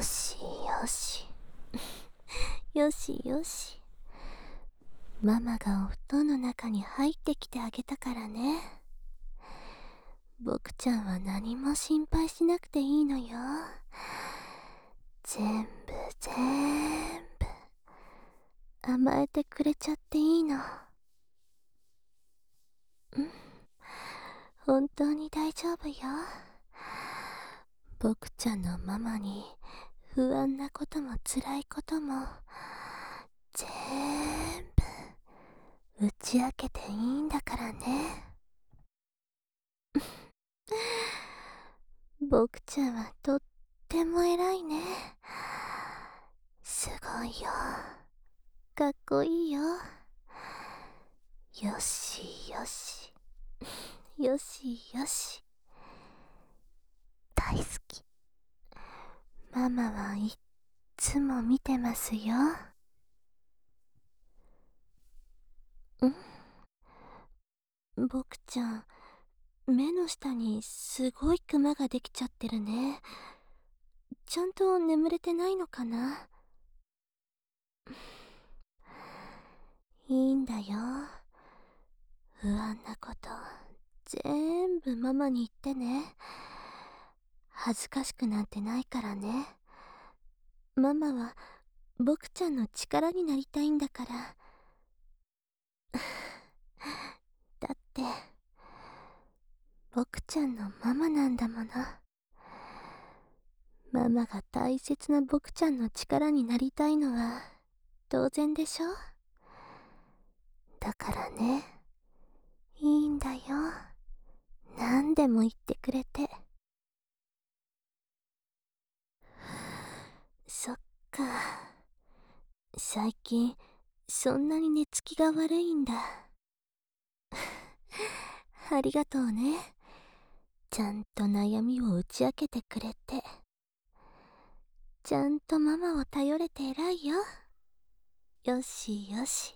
しよしよしよし。ママがお布団の中に入ってきてあげたからね。僕ちゃんは何も心配しなくていいのよ。全部甘えてくれちゃっていいの。本当に大丈夫よ。僕ちゃんのママに不安なことも辛いことも全部打ち明けていいんだからね。僕ちゃんはとっても偉いね。すごいよ。かっこいいよ。よしよしよしよし。大好き。ママはいっつも見てますよ。僕ちゃん、目の下にすごいクマができちゃってるね。ちゃんと眠れてないのかな。いいんだよ。不安なこと全部ママに言ってね。恥ずかしくなんてないからね。ママは僕ちゃんの力になりたいんだから。だって僕ちゃんのママなんだもの。ママが大切な僕ちゃんの力になりたいのは当然でしょ。だからね、いいんだよ。何でも言ってくれて。そっか。最近そんなに寝つきが悪いんだ。ありがとうね。ちゃんと悩みを打ち明けてくれて。ちゃんとママを頼れて偉いよ。よしよし。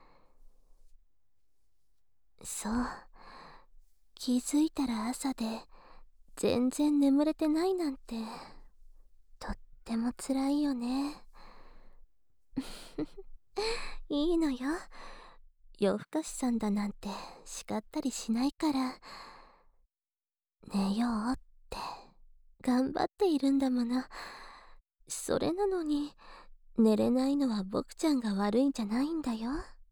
そう。気づいたら朝で全然眠れてないなんてとっても辛いよね。いいのよ。夜更かしさんだなんて叱ったりしないから。寝ようって頑張っているんだもの。それなのに寝れないのは僕ちゃんが悪いんじゃないんだよ。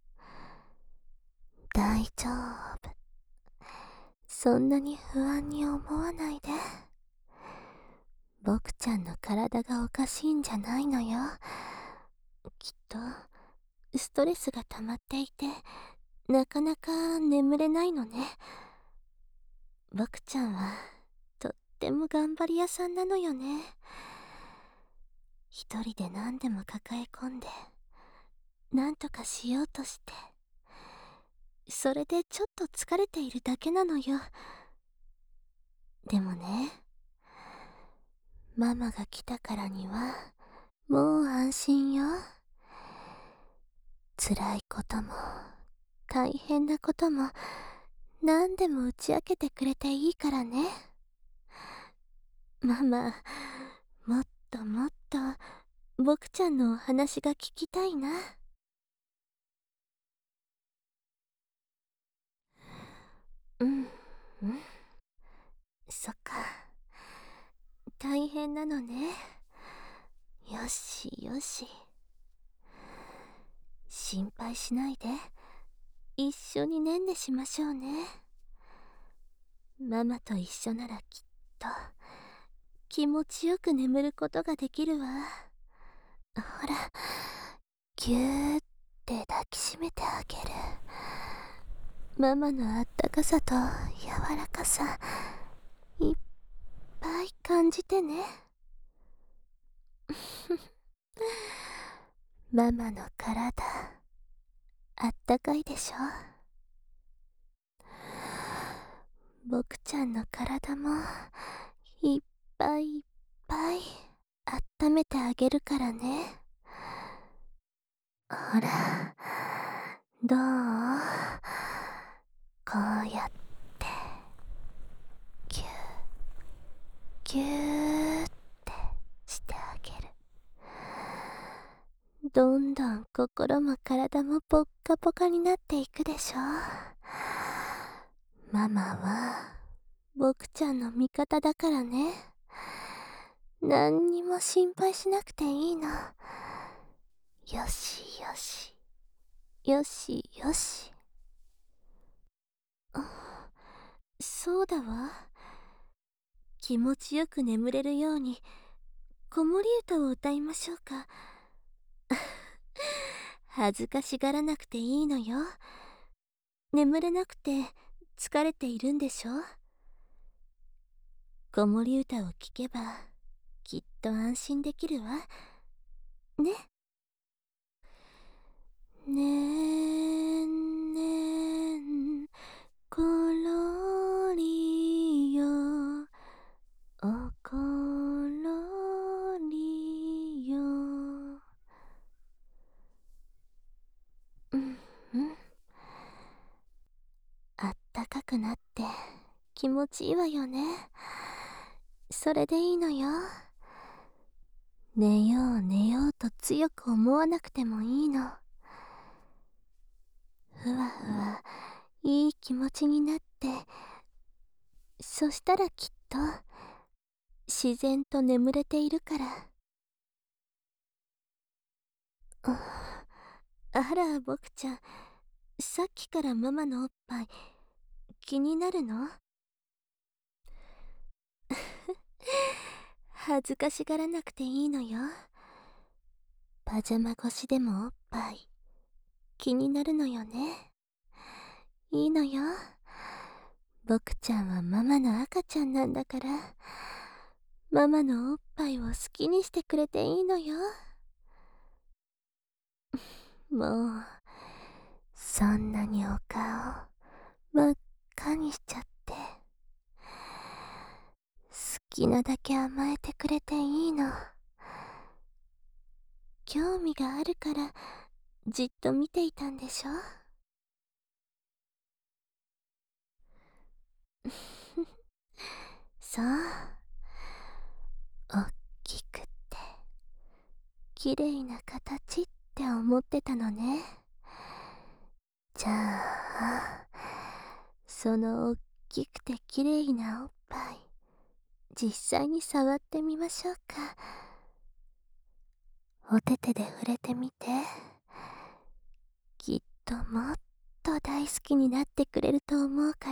大丈夫。そんなに不安に思わないで。僕ちゃんの体がおかしいんじゃないのよ。きっとストレスが溜まっていてなかなか眠れないのね。僕ちゃんはとっても頑張り屋さんなのよね。一人で何でも抱え込んでなんとかしようとして、それでちょっと疲れているだけなのよ。でもね、ママが来たからにはもう安心よ。辛いことも大変なことも何でも打ち明けてくれていいからね。ママ、もっともっと僕ちゃんのお話が聞きたいな。うんそっか。大変なのね。よしよし。心配しないで。一緒にねんねしましょうね。ママと一緒ならきっと気持ちよく眠ることができるわ。ほら、ぎゅーって抱きしめてあげる。ママのあったかさと柔らかさいっぱい感じてね。ママの体あったかいでしょ。僕ちゃんの体もいっぱいいっぱい温めてあげるからね。ほら、どう？こうやってぎゅーぎゅーってしてあげる。 どんどん心も体もポッカポカになっていくでしょ。ママは僕ちゃんの味方だからね。何にも心配しなくていいの。よしよし、よしよし。そうだわ。気持ちよく眠れるように子守歌を歌いましょうか。恥ずかしがらなくていいのよ。眠れなくて疲れているんでしょ。子守歌を聴けばきっと安心できるわね。ねんねんころりよ、おころりよ。うんうん。あったかくなって気持ちいいわよね。それでいいのよ。寝よう寝ようと強く思わなくてもいいの。ふわふわいい気持ちになって、そしたらきっと自然と眠れているから。あら、僕ちゃん、さっきからママのおっぱい気になるの？恥ずかしがらなくていいのよ。パジャマ越しでもおっぱい気になるのよね。いいのよ。僕ちゃんはママの赤ちゃんなんだから、ママのおっぱいを好きにしてくれていいのよ。もうそんなにお顔真っ赤にしちゃって、好きなだけ甘えてくれていいの。興味があるからじっと見ていたんでしょ。そう、おっきくてきれいな形って思ってたのね。じゃあそのおっきくてきれいなおっぱい実際に触ってみましょうか。お手手で触れてみて。きっともっと大好きになってくれると思うから。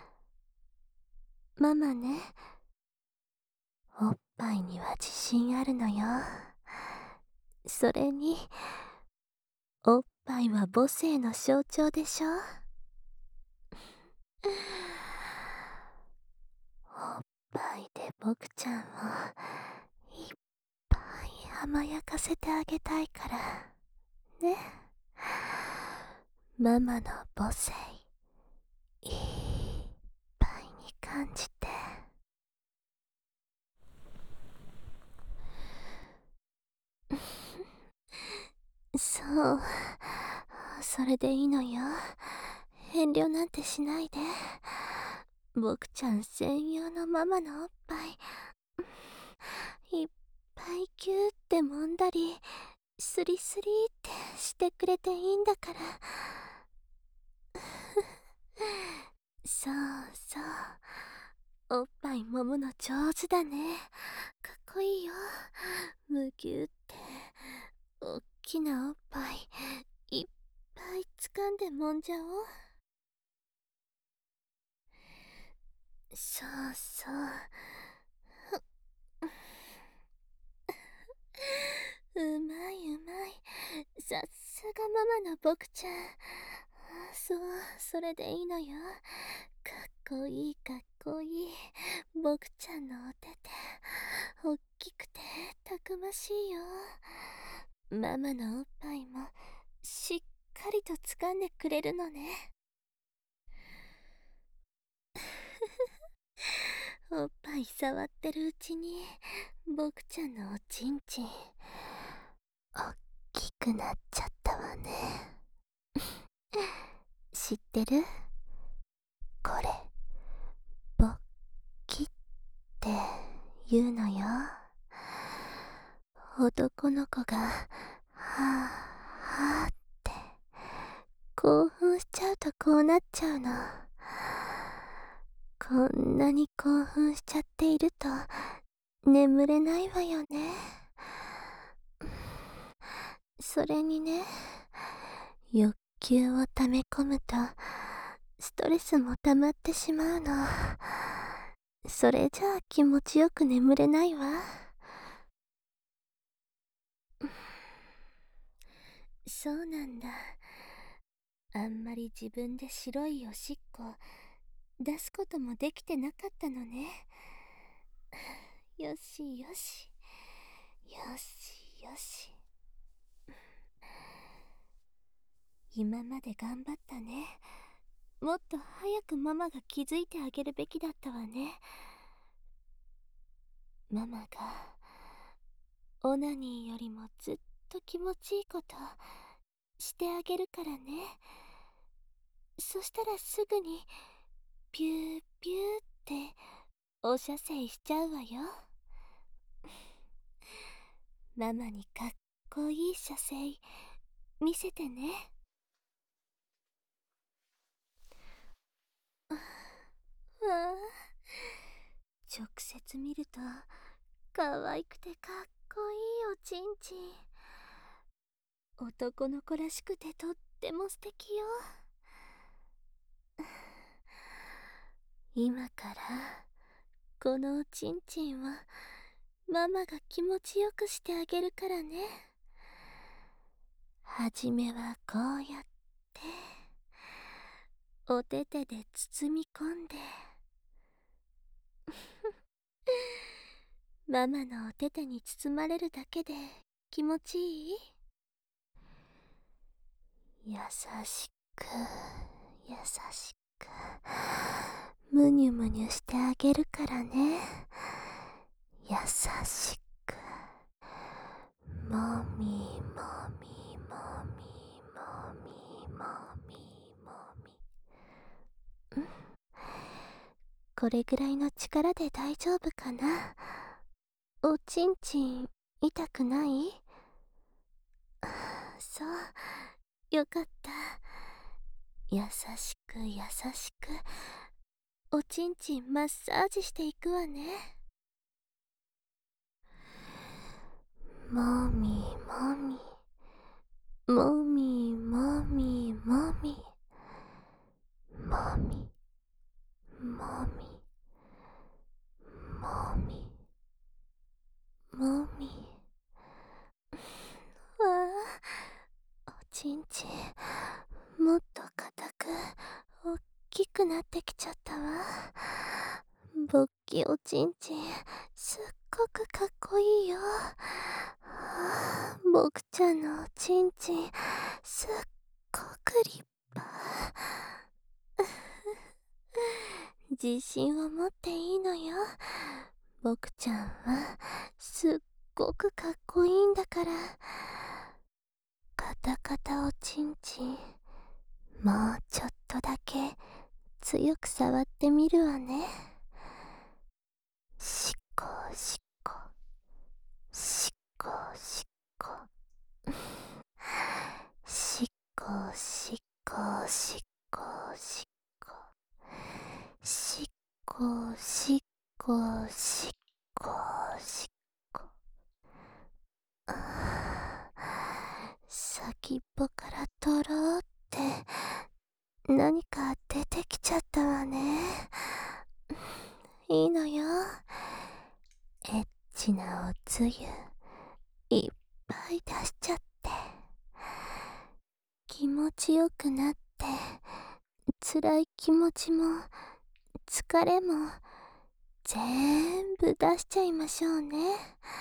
ママね、おっぱいには自信あるのよ。それにおっぱいは母性の象徴でしょ。おっぱいで僕ちゃんをいっぱい甘やかせてあげたいからね。ママの母性いっぱいに感じて。そう、それでいいのよ。遠慮なんてしないで。僕ちゃん専用のママのおっぱいいっぱいキューって揉んだりスリスリってしてくれていいんだから。そうそう、おっぱい揉むの上手だね。かっこいいよ。むぎゅっておっきなおっぱいいっぱい掴んで揉んじゃおう。そうそう、うまいうまい。さすがママの僕ちゃん。そう、それでいいのよ。かっこいいかっこいい。僕ちゃんのお手手おっきくてたくましいよ。ママのおっぱいもしっかりと掴んでくれるのね。おっぱい触ってるうちに僕ちゃんのおちんちんおっきくなっちゃったわね。知ってる？これぼっきって言うのよ。男の子がはあって興奮しちゃうとこうなっちゃうの。こんなに興奮しちゃっていると眠れないわよね。それにね、欲求を溜め込むとストレスも溜まってしまうの。それじゃあ気持ちよく眠れないわ。そうなんだ。あんまり自分で白いおしっこ出すこともできてなかったのね。よしよし、よしよし。今まで頑張ったね。もっと早くママが気づいてあげるべきだったわね。ママがオナニーよりもずっと気持ちいいことしてあげるからね。そしたらすぐにピューピューってお射精しちゃうわよ。ママにかっこいい射精見せてね。わあ、直接見ると可愛くてかっこいいおちんちん。男の子らしくてとっても素敵よ。今からこのおちんちんはママが気持ちよくしてあげるからね。はじめはこうやってお手手で包み込んでママのお手手に包まれるだけで気持ちいい？優しく優しくむにゅむにゅしてあげるからね。優しくもみもみもみもみもみもみ。これぐらいの力で大丈夫かな。おちんちん痛くない？そう、よかった。優しく優しくおちんちんマッサージしていくわね。もみもみもみもみもみもみもみもみもみ。わあ、おちんちんもっと硬くおっきくなってきちゃったわ。ぼっきおちんちんすっごくかっこいいよ。ぼくちゃんのおちんちんすっごく立派。自信を持っていいのよ。ぼくちゃんはすっごくかっこいいんだから。カタカタおちんちんもうちょっとだけ強く触ってみるわね。しっこしっこしっこしっこしっこしっこしっこしっこしっこしっこしっこしっこ。先っぽからとろーって何か出てきちゃったわね。いいのよ。エッチなおつゆいっぱい出しちゃって気持ちよくなって、辛い気持ちも疲れも全部出しちゃいましょうね。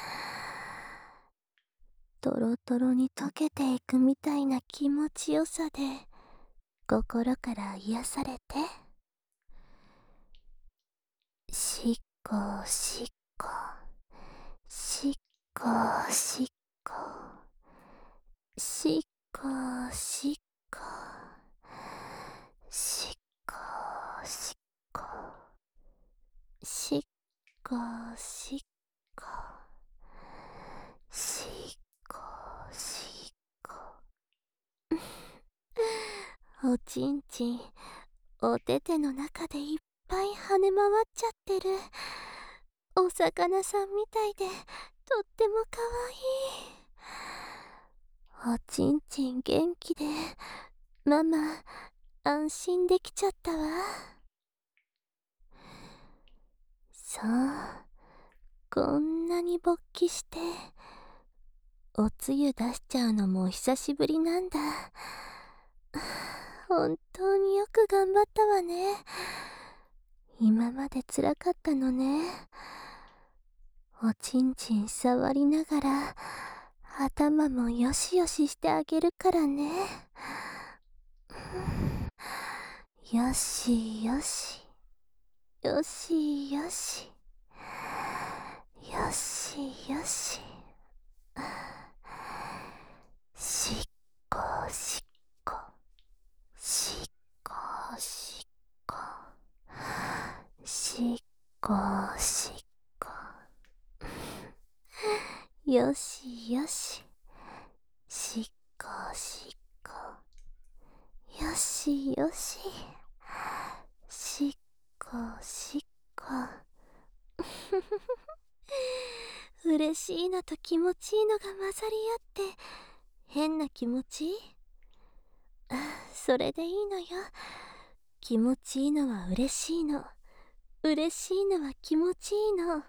トロトロに溶けていくみたいな気持ちよさで心から癒されて。しっこしっこしっこしっこしっこしっこしっこしっこしっこしっこしっこしっおちんちん、おてての中でいっぱい跳ね回っちゃってる。お魚さんみたいで、とってもかわいい。おちんちん元気で、ママ、安心できちゃったわ。そう、こんなに勃起して、おつゆ出しちゃうのも久しぶりなんだ。本当によく頑張ったわね。今まで辛かったのね。おちんちん触りながら、頭もよしよししてあげるからね。よしよし、よしよし、よしよし。しっこしっこ、しっこしっこ、しっこしっこ。よしよし、しっこしっこ、よしよし、しっこしっこ。嬉しいのと気持ちいいのが混ざり合って変な気持ち。それでいいのよ。気持ちいいのは嬉しいの、嬉しいのは気持ちいいの。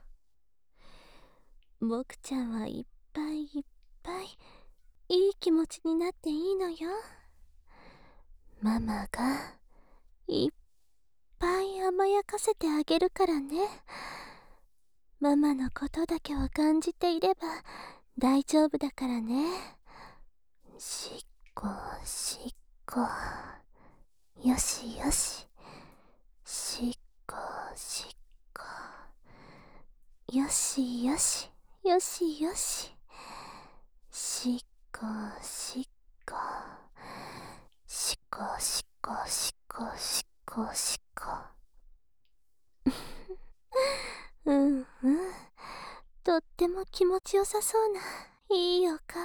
僕ちゃんはいっぱいいっぱいいい気持ちになっていいのよ。ママがいっぱい甘やかせてあげるからね。ママのことだけを感じていれば大丈夫だからね。しっこしっこ、よしよし、しっこしっこ、よしよし、よしよし、しっこしっこ、しっこしっこしっこしっこしっこ。うんうん、とっても気持ちよさそうないいお顔。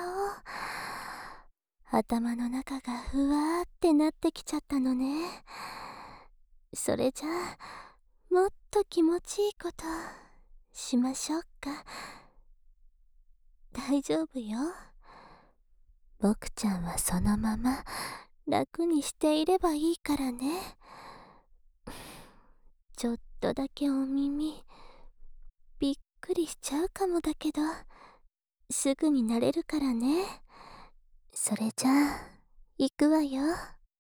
頭の中がふわーってなってきちゃったのね。それじゃあもっと気持ちいいことしましょうか。大丈夫よ。僕ちゃんはそのまま楽にしていればいいからね。ちょっとだけお耳びっくりしちゃうかもだけど、すぐに慣れるからね。それじゃあ行くわよ。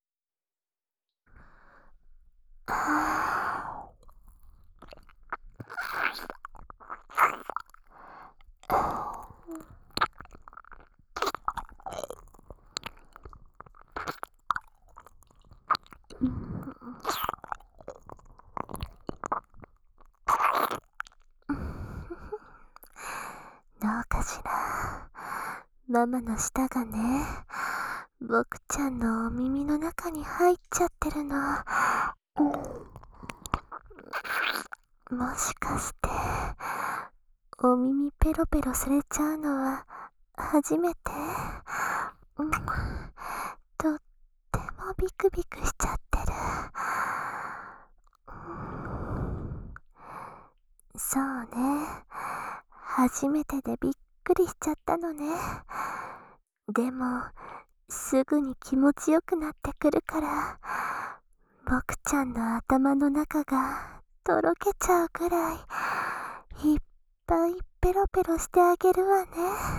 どうかしら。ママの舌がね、僕ちゃんのお耳の中に入っちゃってるの。もしかしてお耳ペロペロされちゃうのは初めて？とってもビクビクしちゃってる。そうね、初めてでびっくりしちゃったのね。でもすぐに気持ちよくなってくるから、僕ちゃんの頭の中がとろけちゃうくらいいっぱいペロペロしてあげるわね。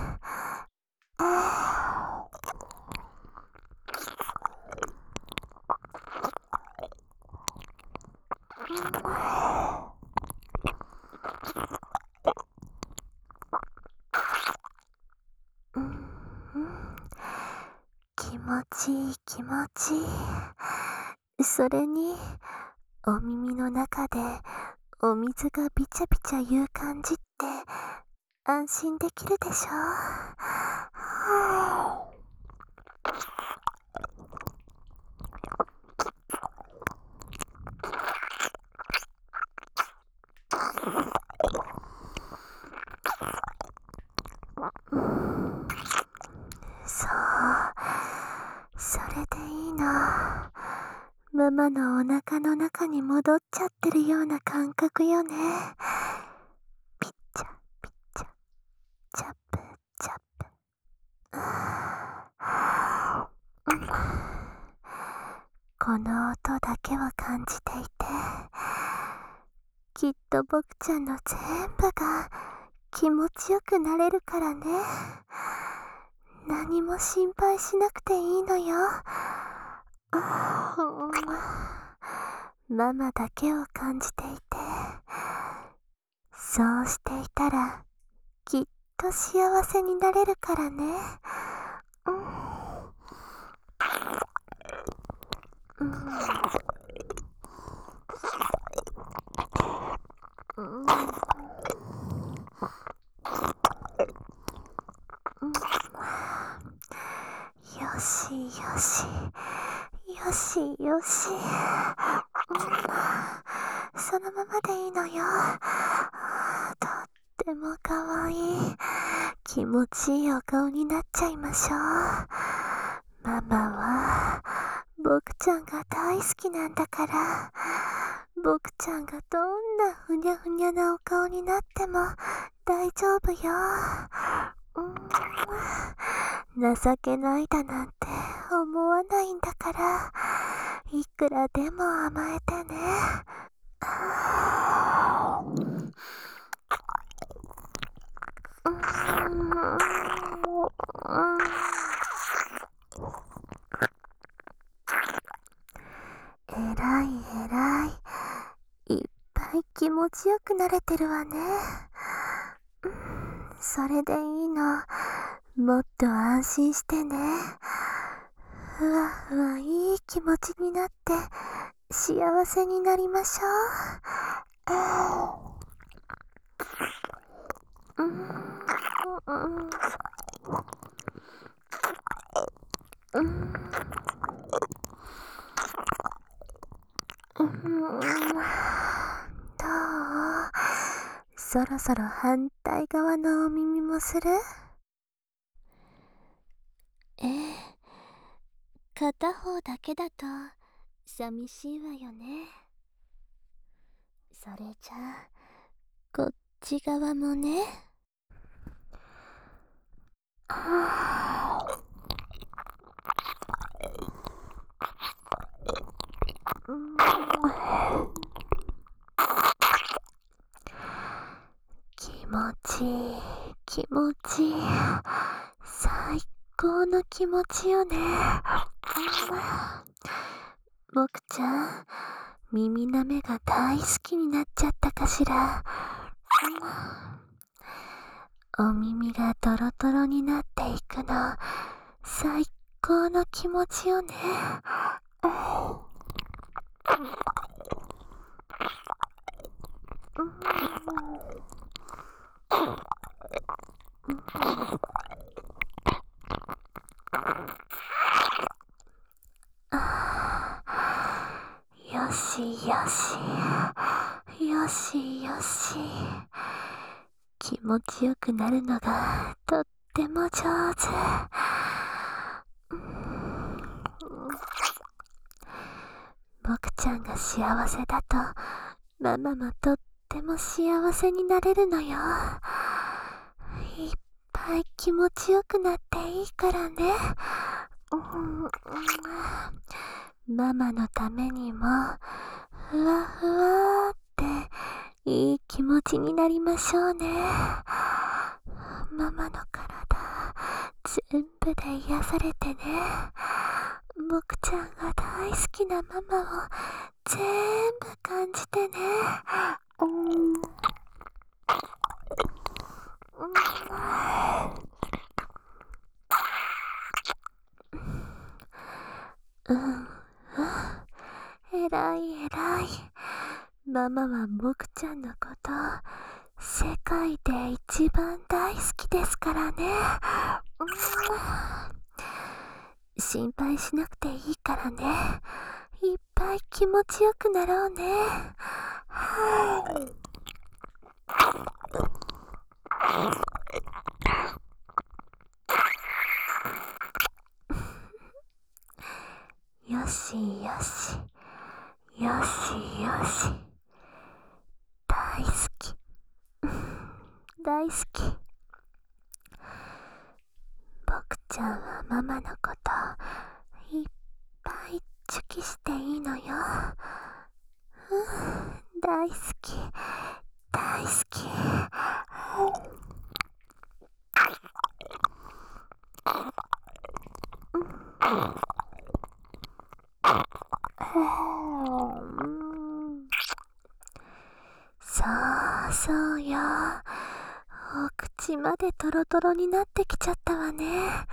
うんうん、気持ちいい気持ちいい。それにお耳の中でお水がビチャビチャ言う感じって安心できるでしょ。そう、それでいいの。 ママのお腹の中に戻っちゃってるような感覚よね。ピッチャピッチャ、チャプチャプ。この音だけを感じていて、きっと僕ちゃんの全部が気持ちよくなれるからね。何も心配しなくていいのよ。ママだけを感じていて、そうしていたらきっと幸せになれるからね。よしよしよしよし、そのままでいいのよ。とってもかわいい気持ちいいお顔になっちゃいましょう。ママは僕ちゃんが大好きなんだから、僕ちゃんがどんなふにゃふにゃなお顔になっても大丈夫よ。情けないだなんて思わないんだから、いくらでも甘えてね。えらいえらい、いっぱい気持ちよくなれてるわね。それでいいの。もっと安心してね。ふわふわいい気持ちになって幸せになりましょどう？そろそろ反対側のお耳もする？ええ、片方だけだと寂しいわよね。それじゃあこっち側もね。気持ちいい気持ちいい、最高の気持ちよね。僕ちゃん、耳なめが大好きになっちゃったかしら。お耳がトロトロになっていくの、最高の気持ちよね。よしよしよしよし、気持ちよくなるのがとっても上手。僕ちゃんが幸せだとママもとっても幸せになれるのよ。いっぱい気持ちよくなっていいからね。ママのためにもふわふわっていい気持ちになりましょうね。ママの体全部で癒されてね。僕ちゃんが大好きなママを全部感じてね。えらいえらい。ママは僕ちゃんのこと世界で一番大好きですからね。心配しなくていいからね。いっぱい気持ちよくなろうね。よしよし大好き。僕ちゃんはママのこといっぱいチュキしていいのよ。大好き、大好き。そうそうよ。お口までトロトロになってきちゃったわね。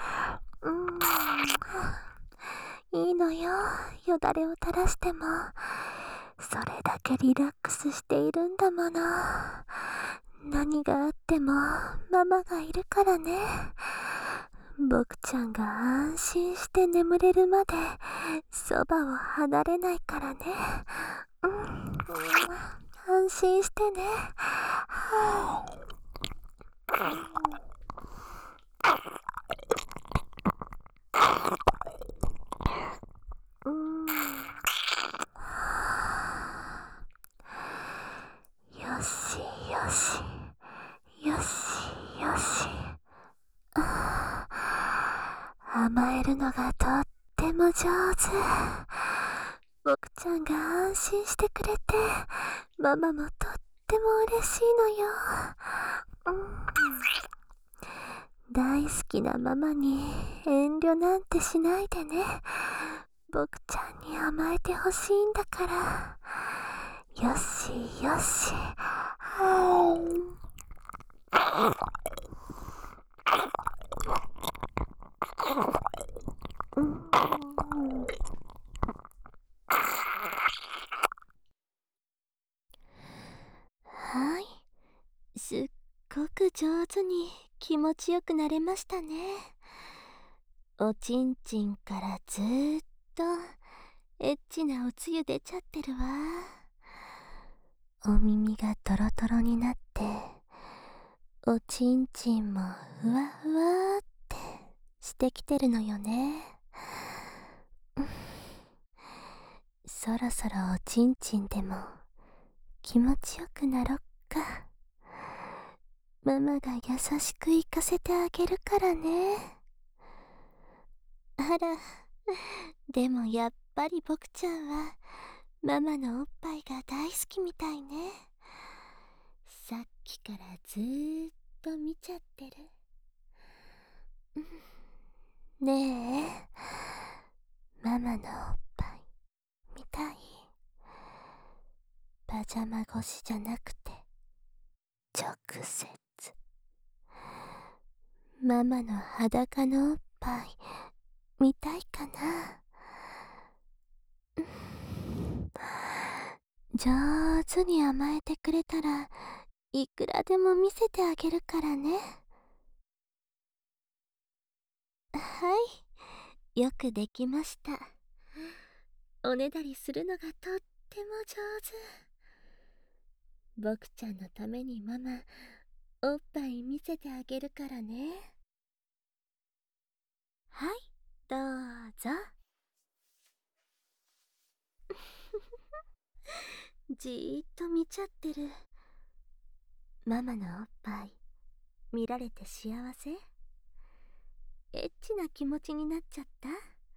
いいのよ、よだれを垂らしても。それだけリラックスしているんだもの。何があってもママがいるからね。僕ちゃんが安心して眠れるまでそばを離れないからね。安心してね。よしよしよしよし。甘えるのがとっても上手。僕ちゃんが安心してくれて、ママもとっても嬉しいのよ。大好きなママに遠慮なんてしないでね。僕ちゃんに甘えてほしいんだから。よしよし。はい、すっごく上手に気持ちよくなれましたね。おちんちんからずーっとエッチなおつゆ出ちゃってるわ。お耳がトロトロになって、おちんちんもふわふわってしてきてるのよね。そろそろおちんちんでも気持ちよくなろっか。ママが優しく行かせてあげるからね。あら、でもやっぱり僕ちゃんはママのおっぱいが大好きみたいね。さっきからずーっと見ちゃってる。ねえ、ママのおっぱい見たい？パジャマ越しじゃなくて直接ママの裸のおっぱい見たいかな。上手に甘えてくれたらいくらでも見せてあげるからね。はい、よくできました。おねだりするのがとっても上手。僕ちゃんのためにママおっぱい見せてあげるからね。はい、どうぞ。じーっと見ちゃってる。ママのおっぱい見られて幸せ？エッチな気持ちになっちゃった？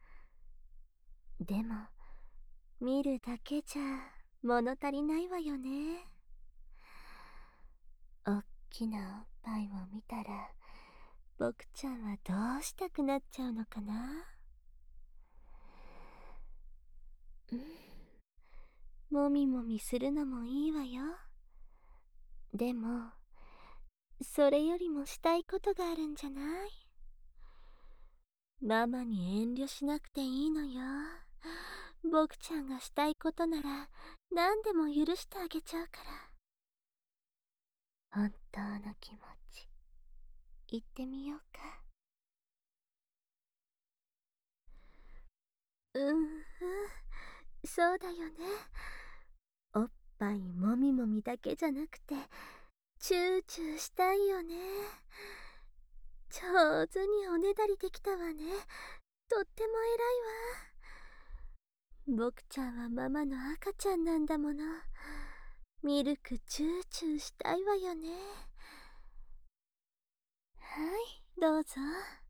でも見るだけじゃ物足りないわよね。おっきなおっぱいを見たら僕ちゃんはどうしたくなっちゃうのかな。もみもみするのもいいわよ。でもそれよりもしたいことがあるんじゃない？ママに遠慮しなくていいのよ。僕ちゃんがしたいことなら何でも許してあげちゃうから。本当の気持ち言ってみようか。そうだよね。おっぱいもみもみだけじゃなくてチューチューしたいよね。上手におねだりできたわね。とっても偉いわ。僕ちゃんはママの赤ちゃんなんだもの。ミルクチューチューしたいわよね。 い、どうぞ。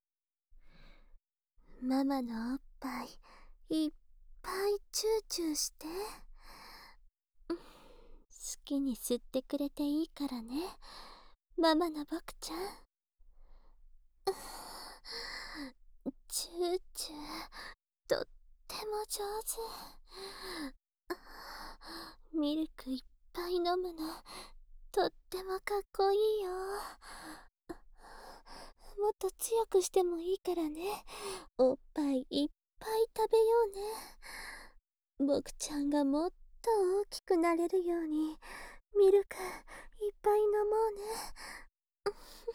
ママのおっぱいいっぱいチューチューして。好きに吸ってくれていいからね、ママの僕ちゃん。チューチュー、とっても上手。ミルクいっぱい飲むの、とってもかっこいいよ。もっと強くしてもいいからね。おっぱいいっぱい食べようね。僕ちゃんがもっと大きくなれるように、ミルクいっぱい飲もうね。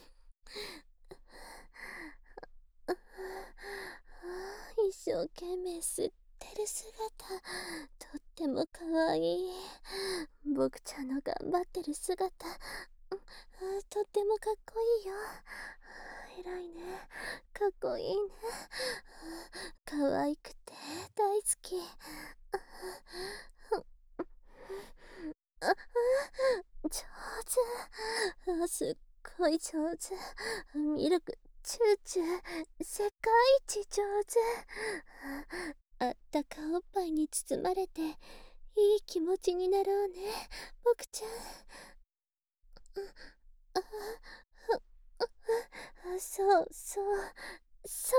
一生懸命吸ってる姿、とってもかわいい。僕ちゃんの頑張ってる姿、とってもかっこいいよ。偉いね。かっこいいね。可愛くて大好き。上手。すっごい上手。ミルク、チューチュー、世界一上手。あったかおっぱいに包まれて、いい気持ちになろうね、僕ちゃん。あそうそう、そう、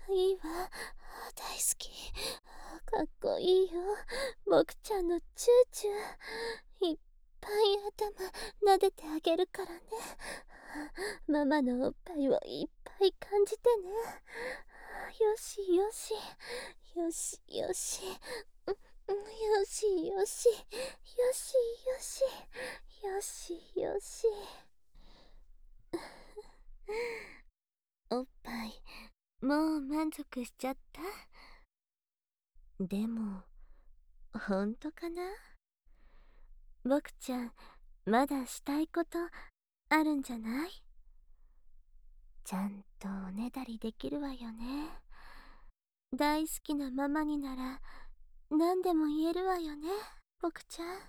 いいわ。大好き。かっこいいよ。僕ちゃんのチューチュー。いっぱい頭撫でてあげるからね。ママのおっぱいをいっぱい感じてね。よしよし。よしよし。よしよし。よしよし。よしよし。おっぱい、もう満足しちゃった？でも、ほんとかな？僕ちゃん、まだしたいことあるんじゃない？ちゃんとおねだりできるわよね。大好きなママになら、何でも言えるわよね、僕ちゃん。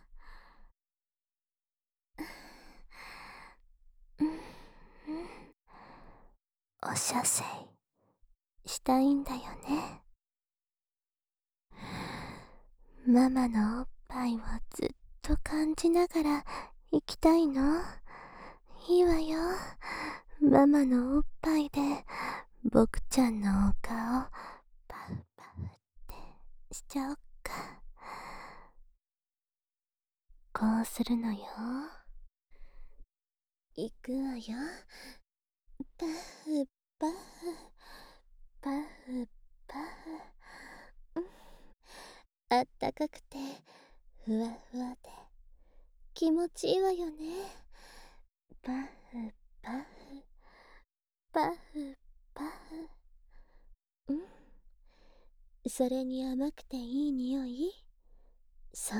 お射精したいんだよね。ママのおっぱいをずっと感じながら生きたいの？いいわよ。ママのおっぱいで僕ちゃんのお顔パフパフってしちゃおっか。こうするのよ。いくわよ。パフパフパフパフ。あったかくてふわふわで気持ちいいわよね。パフパフパフパフ。それに甘くていい匂い？そう、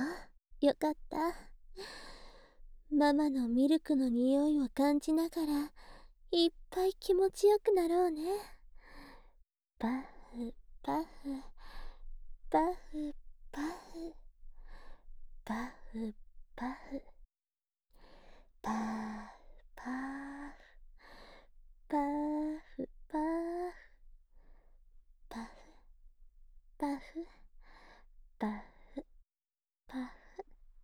よかった。ママのミルクの匂いを感じながらいっぱい気持ちよくなろうね。パフパフパフパフパフパフパフパフパフパフパフパフパフパフ。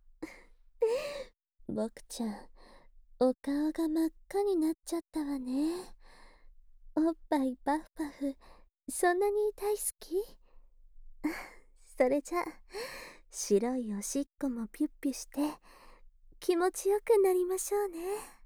僕ちゃん、お顔が真っ赤になっちゃったわね。おっぱいパフパフ、そんなに大好き？それじゃあ、白いおしっこもピュッピュして気持ちよくなりましょうね。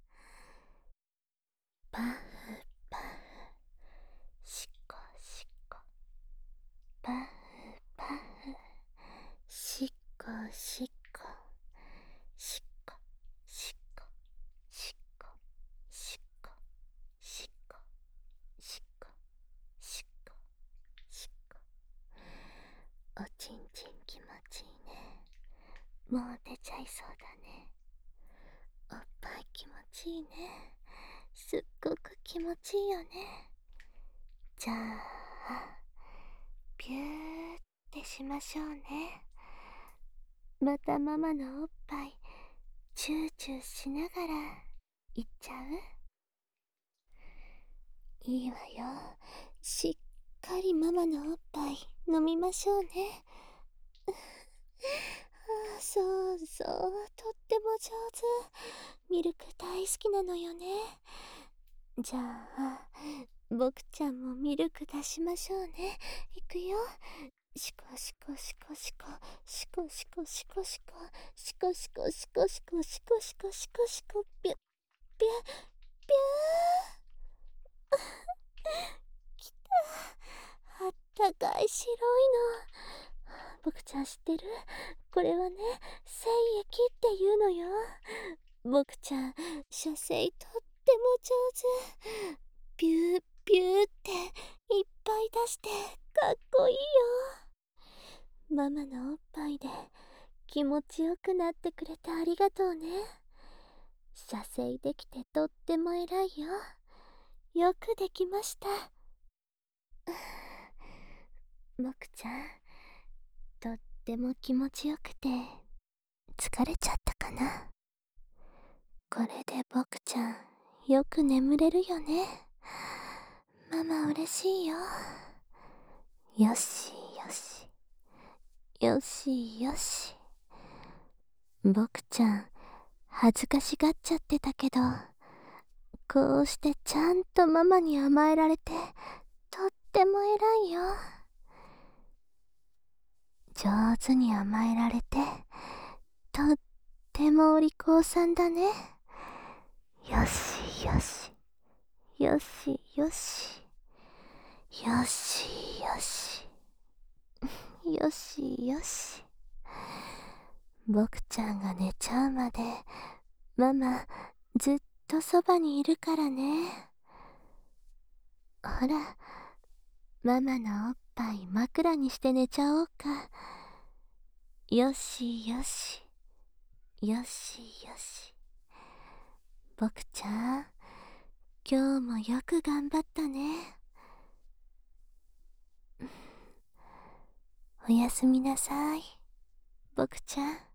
パフパフ、しっこしっこ、パフパフ、しっこしっこ、しっこしっこ、しっこしっこ、しっこしっこ、しっこしっこ。おちんちん気持ちいいね。もう出ちゃいそうだね。おっぱい気持ちいいね。すっごく気持ちいいよね。じゃあ、ピューってしましょうね。またママのおっぱいチューチューしながらいっちゃう？ いいわよ。しっかりママのおっぱい飲みましょうね。そうそう、とっても上手。ミルク大好きなのよね。じゃあ僕ちゃんもミルク出しましょうね。いくよ。シコシコシコシコシコシコシコシコシコシコシコシコシコシコシコシコピュッピュッピュー。きた。あったかい白いの。僕ちゃん知ってる？これはね、精液っていうのよ。僕ちゃん射精とっても上手。ピューピューっていっぱい出してかっこいいよ。ママのおっぱいで気持ちよくなってくれてありがとうね。射精できてとっても偉いよ。よくできました。僕ちゃん、とっても気持ちよくて疲れちゃったかな。これで僕ちゃんよく眠れるよね。ママ嬉しいよ。よしよしよしよし。僕ちゃん恥ずかしがっちゃってたけど、こうしてちゃんとママに甘えられてとっても偉いよ。上手に甘えられてとってもお利口さんだね。よしよしよしよしよしよしよしよし。僕ちゃんが寝ちゃうまでママずっとそばにいるからね。ほら、ママのおっぱい枕にして寝ちゃおうか。よしよしよしよし。僕ちゃん、今日もよく頑張ったね。おやすみなさい、僕ちゃん。